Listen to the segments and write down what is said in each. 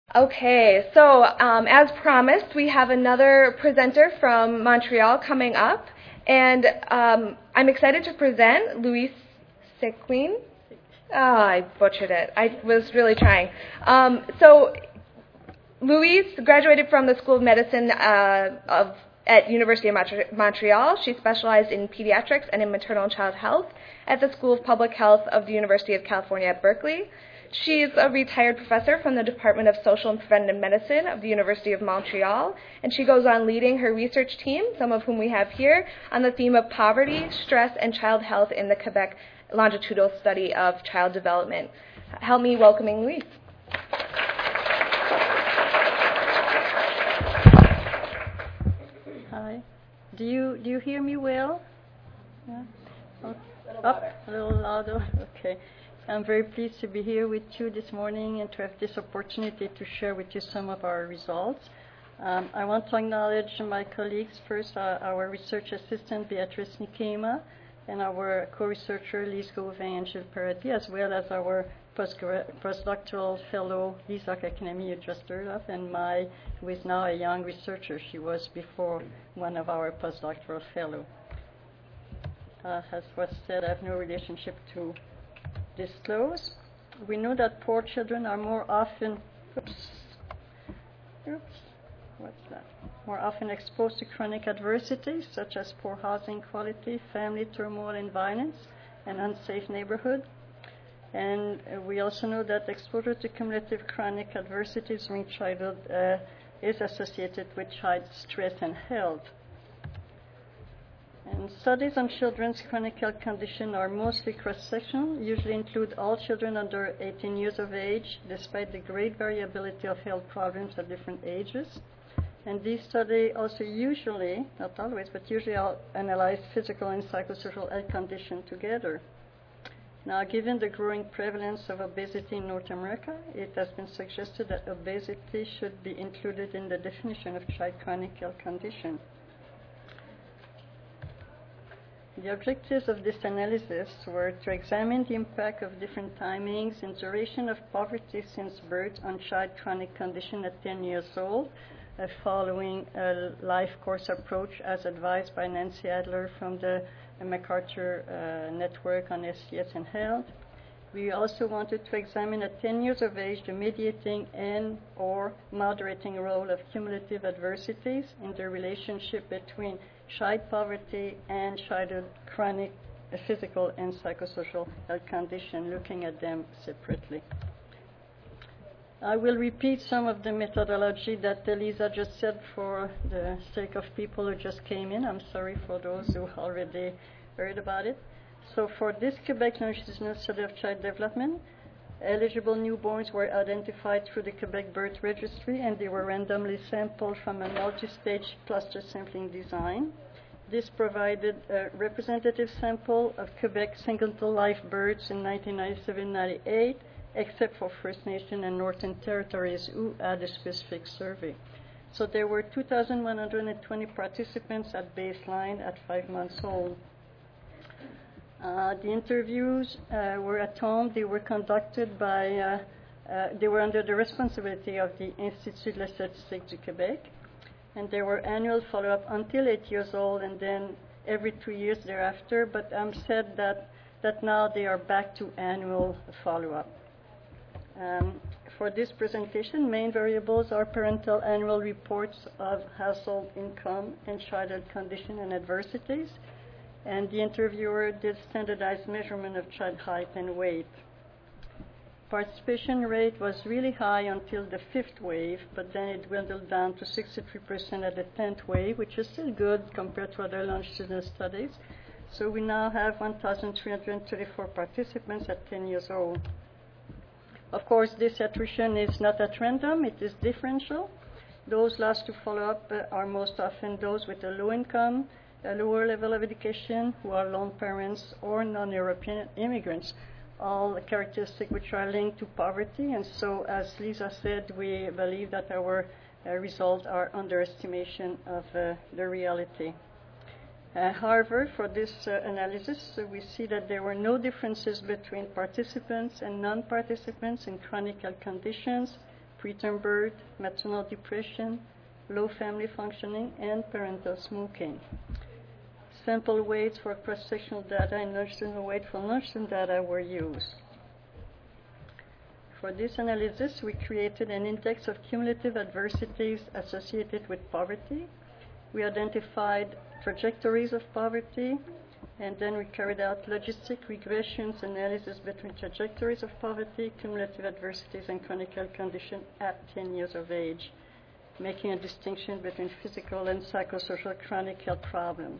Okay, so as promised, we have another presenter from Montreal coming up, and I'm excited to present Louise Sequin. Oh, I butchered it. I was really trying. So Louise graduated from the School of Medicine at University of Montreal. She specialized in pediatrics and in maternal and child health at the School of Public Health of the University of California at Berkeley. She's a retired professor from the Department of Social and Preventive Medicine of the University of Montreal, and she goes on leading her research team, some of whom we have here, on the theme of poverty, stress, and child health in the Quebec longitudinal study of child development. Help me welcoming Louise. Hi. Do you hear me well? Yeah. Up a little louder. Okay. I'm very pleased to be here with you this morning and to have this opportunity to share with you some of our results. I want to acknowledge my colleagues first, our research assistant Beatrice Nikema, and our co-researcher Lise Gauvin and Gilles Peretti, as well as our postdoctoral fellow Lisa Kakinami, you just heard of, and who is now a young researcher. She was before one of our postdoctoral fellows. As was said, I have no relationship to disclose. We know that poor children are more often more often exposed to chronic adversities such as poor housing quality, family turmoil and violence, and unsafe neighborhood. And we also know that exposure to cumulative chronic adversities during childhood is associated with child stress and health. And studies on children's chronic health condition are mostly cross-sectional, usually include all children under 18 years of age, despite the great variability of health problems at different ages. And these studies also usually, not always, but usually analyze physical and psychosocial health conditions together. Now, given the growing prevalence of obesity in North America, it has been suggested that obesity should be included in the definition of child chronic health condition. The objectives of this analysis were to examine the impact of different timings and duration of poverty since birth on child chronic condition at 10 years old, following a life course approach as advised by Nancy Adler from the MacArthur Network on SCS and Health. We also wanted to examine at 10 years of age the mediating and or moderating role of cumulative adversities in the relationship between child poverty and childhood chronic physical and psychosocial health condition, looking at them separately. I will repeat some of the methodology that Lisa just said for the sake of people who just came in. I'm sorry for those who already heard about it. So for this Quebec longitudinal study of child development, eligible newborns were identified through the Quebec Birth Registry, and they were randomly sampled from a multi-stage cluster sampling design. This provided a representative sample of Quebec single live births in 1997-98, except for First Nation and Northern Territories who had a specific survey. So there were 2,120 participants at baseline at 5 months old. The interviews were at home. They were conducted by, they were under the responsibility of the Institut de la Statistique du Québec. And there were annual follow-up until 8 years old and then every 2 years thereafter. But I'm sad that now they are back to annual follow-up. For this presentation, main variables are parental annual reports of household income and childhood condition and adversities. And the interviewer did standardized measurement of child height and weight. Participation rate was really high until the 5th wave, but then it dwindled down to 63% at the 10th wave, which is still good compared to other longitudinal studies. So we now have 1,334 participants at 10 years old. Of course, this attrition is not at random, it is differential. Those last to follow up are most often those with a low income, a lower level of education, who are lone parents or non-European immigrants, all characteristics which are linked to poverty. And so, as Lisa said, we believe that our results are underestimation of the reality. However, for this analysis, we see that there were no differences between participants and non-participants in chronic health conditions, preterm birth, maternal depression, low family functioning, and parental smoking. Sample weights for cross-sectional data and longitudinal weight for longitudinal data were used. For this analysis, we created an index of cumulative adversities associated with poverty. We identified trajectories of poverty, and then we carried out logistic regressions analysis between trajectories of poverty, cumulative adversities, and chronic health condition at 10 years of age, making a distinction between physical and psychosocial chronic health problems.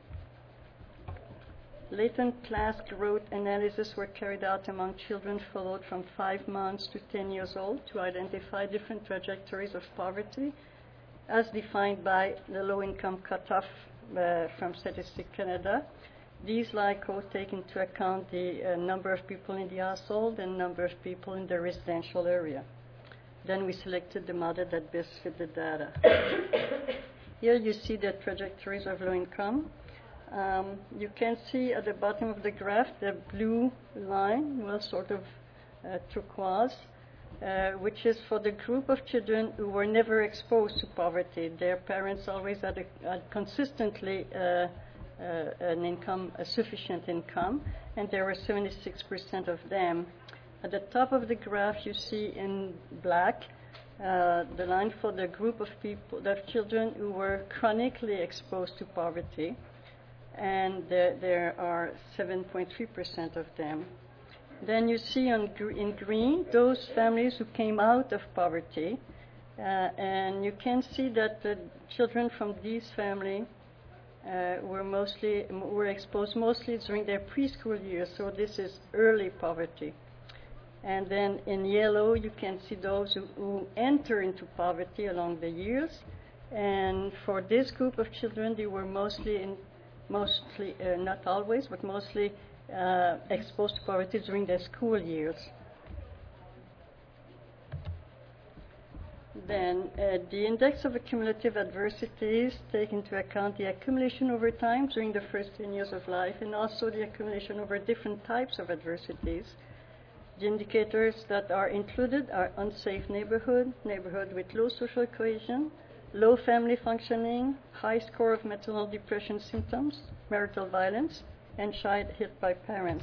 Latent class growth analysis were carried out among children followed from 5 months to 10 years old to identify different trajectories of poverty as defined by the low-income cutoff from Statistics Canada. These LICO take into account the number of people in the household and number of people in the residential area. Then we selected the model that best fit the data. Here you see the trajectories of low income. You can see at the bottom of the graph the blue line, well, sort of turquoise, which is for the group of children who were never exposed to poverty. Their parents always had consistently an income, a sufficient income, and there were 76% of them. At the top of the graph, you see in black the line for the group of people, the children who were chronically exposed to poverty, and there are 7.3% of them. Then you see in green those families who came out of poverty, and you can see that the children from these families were exposed mostly during their preschool years, so this is early poverty. And then in yellow you can see those who enter into poverty along the years, and for this group of children they were mostly, not always, but mostly exposed to poverty during their school years. Then the index of accumulative adversities take into account the accumulation over time during the first 10 years of life, and also the accumulation over different types of adversities. The indicators that are included are unsafe neighborhood, neighborhood with low social cohesion, low family functioning, high score of maternal depression symptoms, marital violence, and child hit by parents.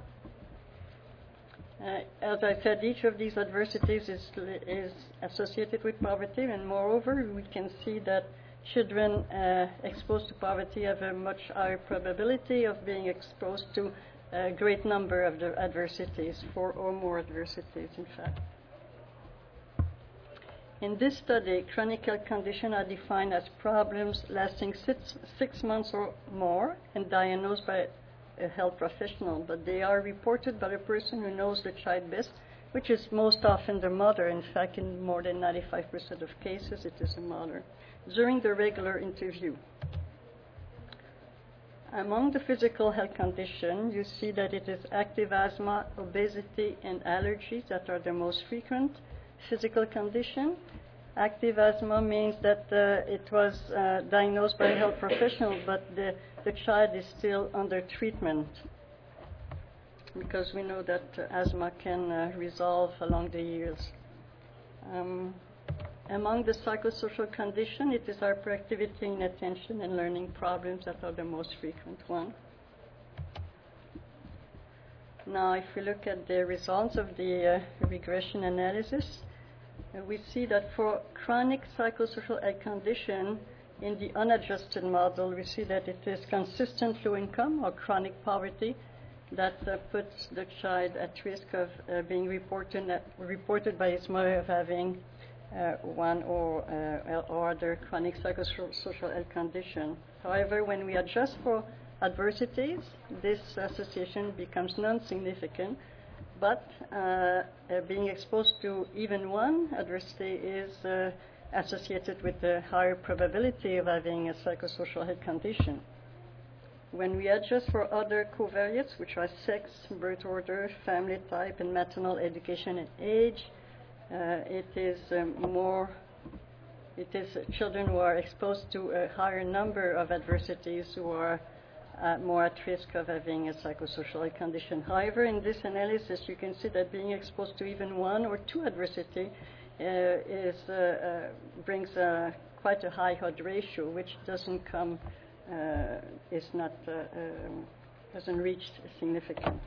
As I said, each of these adversities is associated with poverty, and moreover, we can see that children exposed to poverty have a much higher probability of being exposed to a great number of the adversities, 4 or more adversities, in fact. In this study, chronic health conditions are defined as problems lasting 6 months or more and diagnosed by a health professional, but they are reported by the person who knows the child best, which is most often the mother. In fact, in more than 95% of cases, it is a mother, during the regular interview. Among the physical health conditions, you see that it is active asthma, obesity, and allergies that are the most frequent physical condition. Active asthma means that it was diagnosed by a health professional, but the child is still under treatment, because we know that asthma can resolve along the years. Among the psychosocial condition, it is hyperactivity, inattention, and learning problems that are the most frequent one. Now, if we look at the results of the regression analysis, we see that for chronic psychosocial health condition, in the unadjusted model, we see that it is consistent low income or chronic poverty that puts the child at risk of being reported by his mother of having one or other chronic psychosocial health condition. However, when we adjust for adversities, this association becomes non-significant, but being exposed to even one adversity is associated with a higher probability of having a psychosocial health condition. When we adjust for other covariates, which are sex, birth order, family type, and maternal education and age, it is children who are exposed to a higher number of adversities who are more at risk of having a psychosocial health condition. However, in this analysis, you can see that being exposed to even one or two adversity brings quite a high odds ratio, which doesn't reach significant.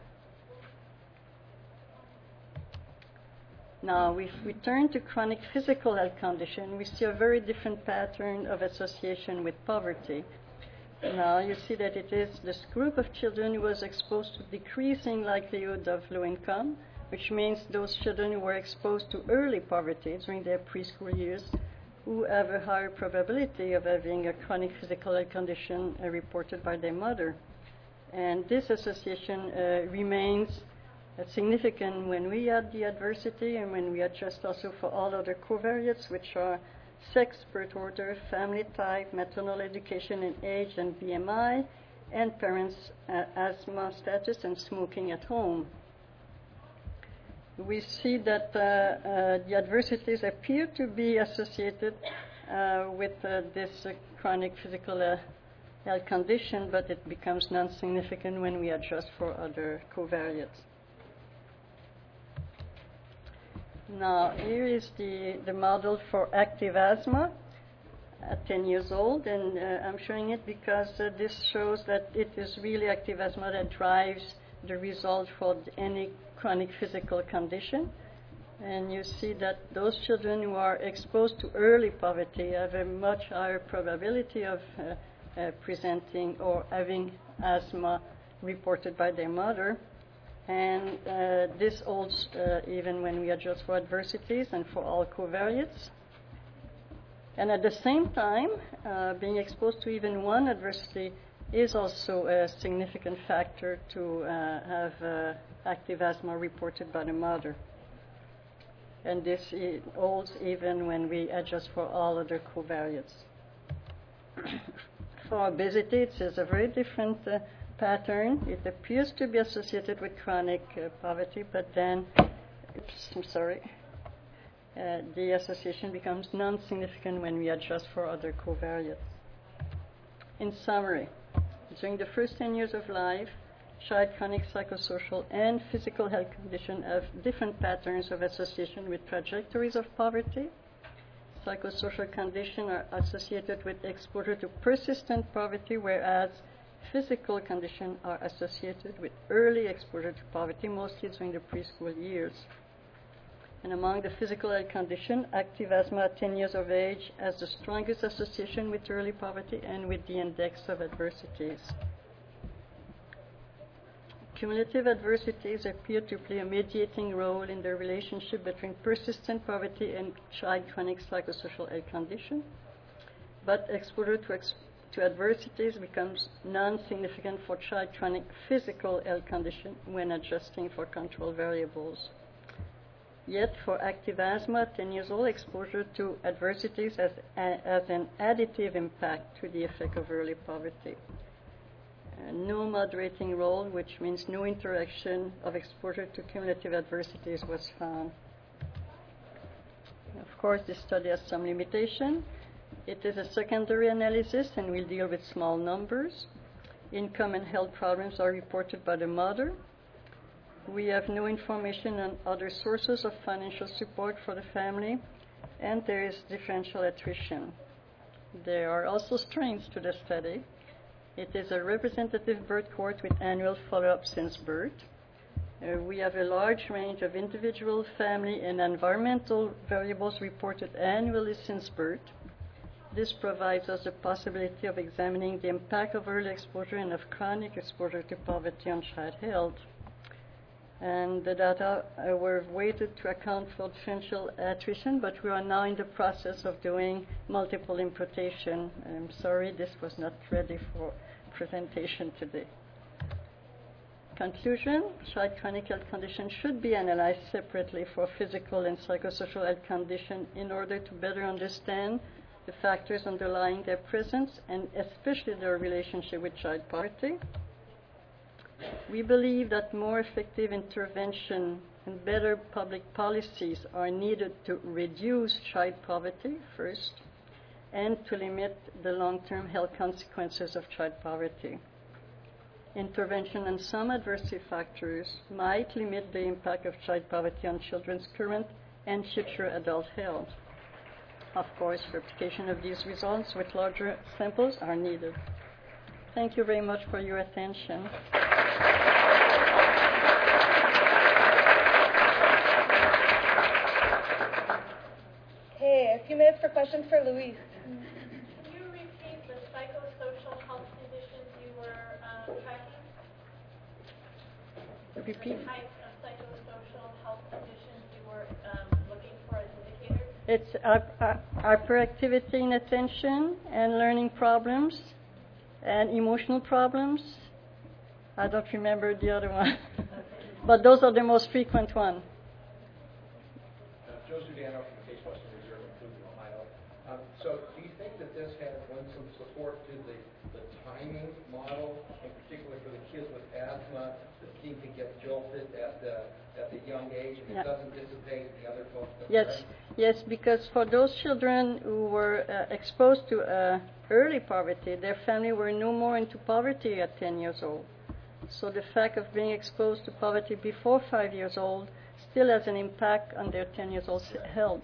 Now, if we turn to chronic physical health condition, we see a very different pattern of association with poverty. Now, you see that it is this group of children who was exposed to decreasing likelihood of low income, which means those children who were exposed to early poverty during their preschool years, who have a higher probability of having a chronic physical health condition reported by their mother. And this association remains significant when we add the adversity and when we adjust also for all other covariates, which are sex, birth order, family type, maternal education and age and BMI, and parents' asthma status and smoking at home. We see that the adversities appear to be associated with this chronic physical health condition, but it becomes non-significant when we adjust for other covariates. Now, here is the model for active asthma at 10 years old, and I'm showing it because this shows that it is really active asthma that drives the result for any chronic physical condition. And you see that those children who are exposed to early poverty have a much higher probability of presenting or having asthma reported by their mother. And this holds even when we adjust for adversities and for all covariates. And at the same time, being exposed to even one adversity is also a significant factor to have active asthma reported by the mother. And this holds even when we adjust for all other covariates. For obesity, it is a very different pattern. It appears to be associated with chronic poverty, but then, the association becomes non-significant when we adjust for other covariates. In summary, during the first 10 years of life, child chronic psychosocial and physical health conditions have different patterns of association with trajectories of poverty. Psychosocial conditions are associated with exposure to persistent poverty, whereas physical conditions are associated with early exposure to poverty, mostly during the preschool years. And among the physical health conditions, active asthma at 10 years of age has the strongest association with early poverty and with the index of adversities. Cumulative adversities appear to play a mediating role in the relationship between persistent poverty and child chronic psychosocial health condition, but exposure to adversities becomes non-significant for child chronic physical health condition when adjusting for control variables. Yet for active asthma, 10 years old, exposure to adversities has an additive impact to the effect of early poverty. No moderating role, which means no interaction of exposure to cumulative adversities, was found. Of course, this study has some limitation. It is a secondary analysis and will deal with small numbers. Income and health problems are reported by the mother. We have no information on other sources of financial support for the family, and there is differential attrition. There are also strengths to the study. It is a representative birth cohort with annual follow-up since birth. We have a large range of individual, family, and environmental variables reported annually since birth. This provides us the possibility of examining the impact of early exposure and of chronic exposure to poverty on child health. And the data were weighted to account for differential attrition, but we are now in the process of doing multiple imputation. I'm sorry, this was not ready for presentation today. Conclusion, child chronic health conditions should be analyzed separately for physical and psychosocial health condition in order to better understand the factors underlying their presence and especially their relationship with child poverty. We believe that more effective intervention and better public policies are needed to reduce child poverty first and to limit the long-term health consequences of child poverty. Intervention on some adverse factors might limit the impact of child poverty on children's current and future adult health. Of course, replication of these results with larger samples are needed. Thank you very much for your attention. Okay, a few minutes for questions for Luis. Can you repeat the psychosocial health conditions you were tracking? Repeat. The types of psychosocial health conditions you were looking for as indicators? It's hyperactivity in attention and learning problems and emotional problems. I don't remember the other one. But those are the most frequent ones. Joe Giuliano from the Case Western Reserve in Cleveland, Ohio. So do you think that this has lent some support to the timing model, in particular for the kids with asthma that seem to get jolted at the young age and it doesn't dissipate the other folks? Yes, because for those children who were exposed to early poverty, their family were no more into poverty at 10 years old. So the fact of being exposed to poverty before 5 years old still has an impact on their 10 years old health.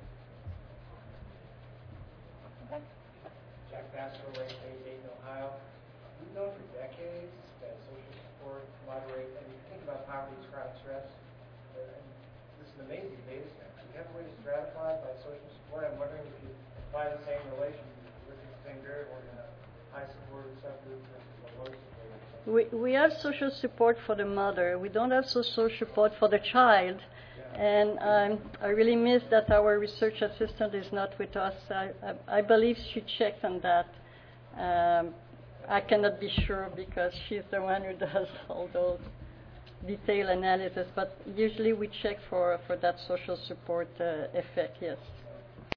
Jack Bassler, Lake Dayton, Ohio. We've known for decades that social support moderate, and you think about poverty as chronic stress, and this is an amazing data set. Do you have a way to stratify by social support? I'm wondering if you apply the same relation, look at the same variable in a high supported subgroup versus a low supported subgroup. We have social support for the mother. We don't have social support for the child. And I really miss that our research assistant is not with us. I believe she checked on that. I cannot be sure because she's the one who does all those detailed analysis. But usually we check for that social support effect, yes.